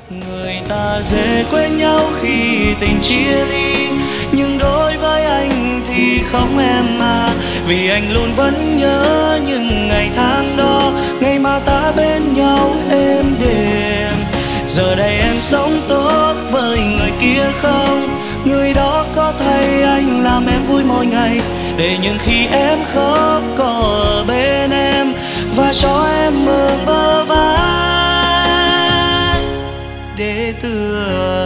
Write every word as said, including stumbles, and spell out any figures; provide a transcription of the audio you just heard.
Người ta dễ quên nhau khi tình chia ly, nhưng đối với anh thì không em à. Vì anh luôn vẫn nhớ những ngày tháng đó, ngày mà ta bên nhau êm đềm. Giờ đây em sống tốt với người kia không? Người đó có thay anh làm em vui mỗi ngày, để những khi em khóc có ở bên em và cho em mượn bờ vai để tựa